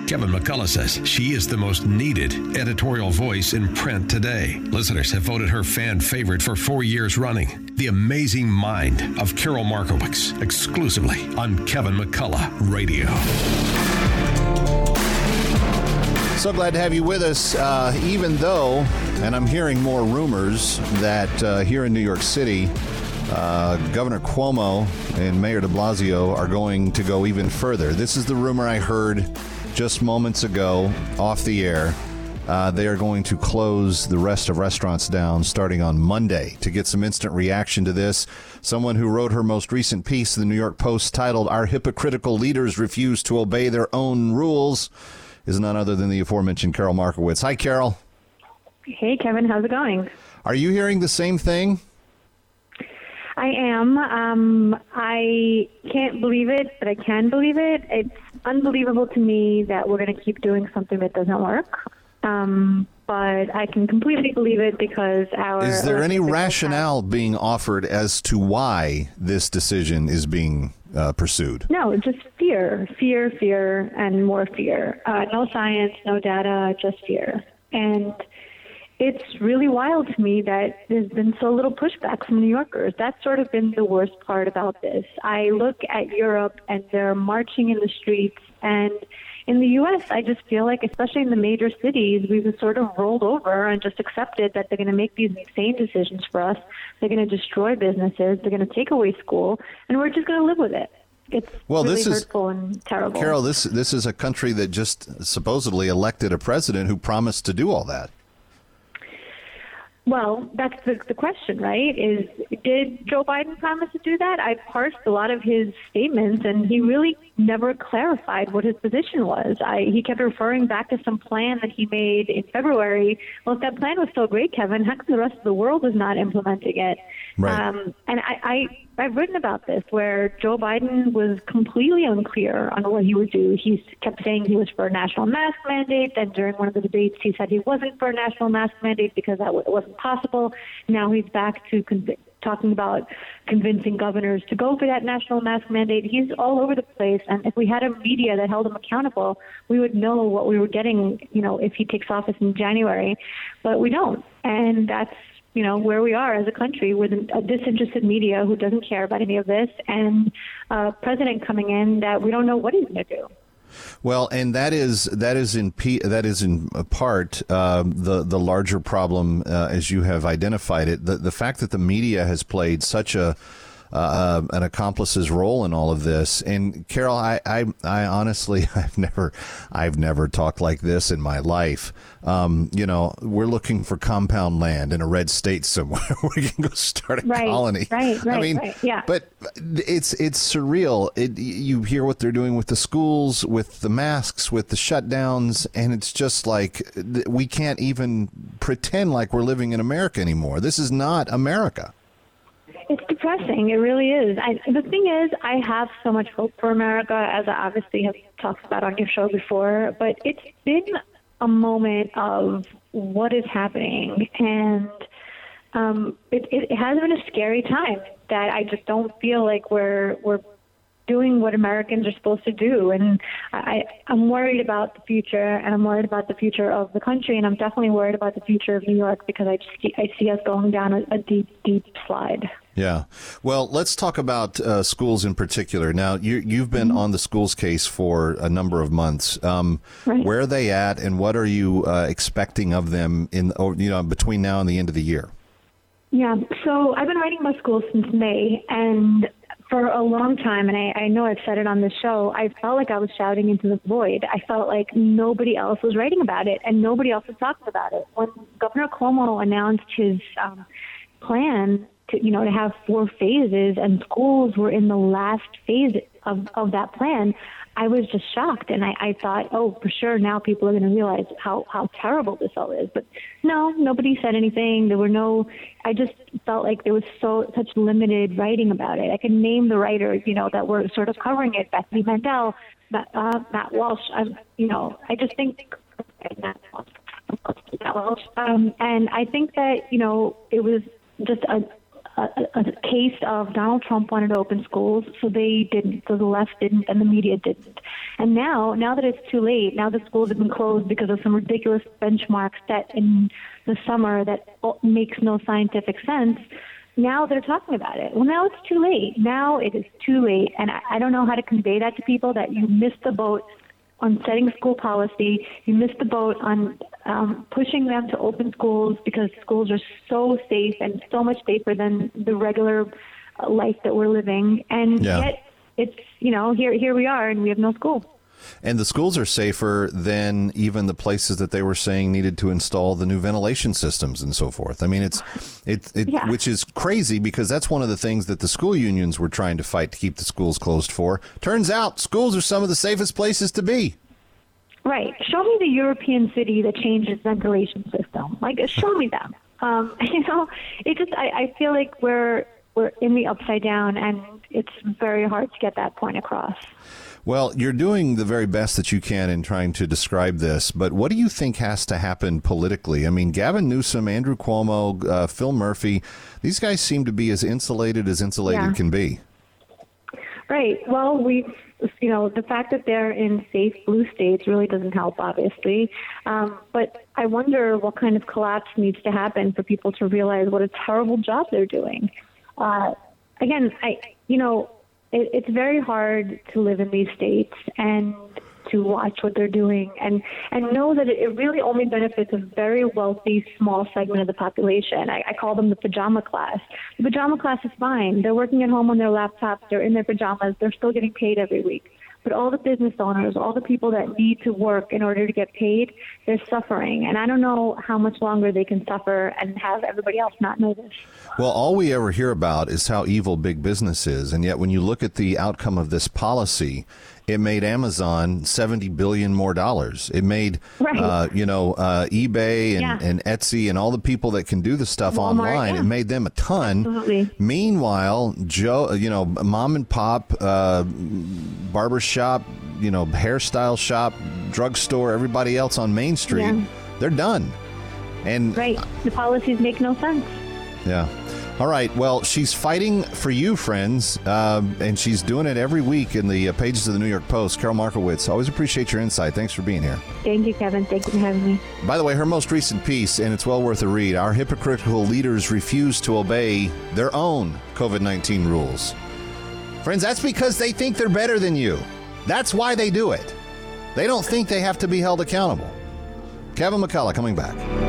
Kevin McCullough says she is the most needed editorial voice in print today. Listeners have voted her fan favorite for 4 years running. The Amazing Mind of Carol Markowitz, exclusively on Kevin McCullough Radio. So glad to have you with us, even though, and I'm hearing more rumors that here in New York City, Governor Cuomo and Mayor de Blasio are going to go even further. This is the rumor I heard just moments ago off the air. They are going to close the rest of restaurants down starting on Monday. To get some instant reaction to this, someone who wrote her most recent piece in the New York Post titled, "Our Hypocritical Leaders Refuse to Obey Their Own Rules," is none other than the aforementioned Carol Markowitz. Hi, Carol. Hey, Kevin. How's it going? Are you hearing the same thing? I am. I can't believe it, but I can believe it. It's unbelievable to me that we're going to keep doing something that doesn't work. But I can completely believe it because Is there any rationale being offered as to why this decision is being pursued? No, just fear, and more fear. No science, no data, just fear. And it's really wild to me that there's been so little pushback from New Yorkers. That's sort of been the worst part about this. I look at Europe and they're marching in the streets, and in the U.S., I just feel like, especially in the major cities, we've sort of rolled over and just accepted that they're going to make these insane decisions for us. They're going to destroy businesses. They're going to take away school, and we're just going to live with it. It's really hurtful and terrible. Carol, this is a country that just supposedly elected a president who promised to do all that. Well, that's the question, right? Did Joe Biden promise to do that? I parsed a lot of his statements, and he really never clarified what his position was. He kept referring back to some plan that he made in February. Well, if that plan was so great, Kevin, how come the rest of the world is not implementing it? Right. And I've written about this, where Joe Biden was completely unclear on what he would do. He kept saying he was for a national mask mandate. Then during one of the debates, he said he wasn't for a national mask mandate because that wasn't possible. Now he's back to talking about convincing governors to go for that national mask mandate. He's all over the place. And if we had a media that held him accountable, we would know what we were getting, if he takes office in January. But we don't. And that's where we are as a country, with a disinterested media who doesn't care about any of this, and a president coming in that we don't know what he's going to do. Well, and that is in part the larger problem, as you have identified it. The fact that the media has played such an accomplice's role in all of this. And Carol, I honestly, I've never talked like this in my life. We're looking for compound land in a red state somewhere where we can go start a colony. Right. I mean, yeah. But it's surreal. You hear what they're doing with the schools, with the masks, with the shutdowns, and it's just like we can't even pretend like we're living in America anymore. This is not America. It's depressing. It really is. The thing is, I have so much hope for America, as I obviously have talked about on your show before, but it's been a moment of what is happening, and it has been a scary time that I just don't feel like we're doing what Americans are supposed to do. And I'm worried about the future, and I'm worried about the future of the country, and I'm definitely worried about the future of New York, because I see us going down a deep, deep slide. Yeah. Well, let's talk about schools in particular. Now, you've been on the schools case for a number of months. Right. Where are they at, and what are you expecting of them between now and the end of the year? Yeah. So I've been writing about schools since May, and for a long time, and I know I've said it on this show, I felt like I was shouting into the void. I felt like nobody else was writing about it, and nobody else was talking about it. When Governor Cuomo announced his plan to have 4 phases, and schools were in the last phase of that plan, I was just shocked. And I thought, oh, for sure, now people are going to realize how terrible this all is. But no, nobody said anything. I just felt like there was such limited writing about it. I could name the writers, that were sort of covering it: Bethany Mandel, Matt Walsh. I just think Matt Walsh. And I think that, it was just a case of Donald Trump wanted to open schools, so they didn't, so the left didn't, and the media didn't. And now that it's too late, now that schools have been closed because of some ridiculous benchmark set in the summer that makes no scientific sense, now they're talking about it. Well, now it's too late. Now it is too late. And I don't know how to convey that to people, that you missed the boat on setting school policy. You missed the boat on pushing them to open schools, because schools are so safe and so much safer than the regular life that we're living. And yet it's, here we are and we have no school. And the schools are safer than even the places that they were saying needed to install the new ventilation systems and so forth. I mean, which is crazy, because that's one of the things that the school unions were trying to fight to keep the schools closed for. Turns out schools are some of the safest places to be. Right. Show me the European city that changed its ventilation system. Show me them. I feel like we're in the upside down, and it's very hard to get that point across. Well, you're doing the very best that you can in trying to describe this, but what do you think has to happen politically? I mean, Gavin Newsom, Andrew Cuomo, Phil Murphy, these guys seem to be as insulated can be. Right. Well, the fact that they're in safe blue states really doesn't help, obviously. But I wonder what kind of collapse needs to happen for people to realize what a terrible job they're doing. It's very hard to live in these states and to watch what they're doing and know that it really only benefits a very wealthy, small segment of the population. I call them the pajama class. The pajama class is fine. They're working at home on their laptops. They're in their pajamas. They're still getting paid every week. But all the business owners, all the people that need to work in order to get paid, they're suffering. And I don't know how much longer they can suffer and have everybody else not know this. Well, all we ever hear about is how evil big business is. And yet when you look at the outcome of this policy, it made Amazon $70 billion more. It made, eBay and Etsy and all the people that can do the stuff Walmart, online. It made them a ton. Absolutely. Meanwhile, mom and pop, barbershop, hairstyle shop, drugstore, everybody else on Main Street, they're done. And the policies make no sense. Yeah. All right. Well, she's fighting for you, friends, and she's doing it every week in the pages of the New York Post. Carol Markowitz, always appreciate your insight. Thanks for being here. Thank you, Kevin. Thank you for having me. By the way, her most recent piece, and it's well worth a read, Our Hypocritical Leaders Refuse to Obey Their Own COVID-19 Rules. Friends, that's because they think they're better than you. That's why they do it. They don't think they have to be held accountable. Kevin McCullough coming back.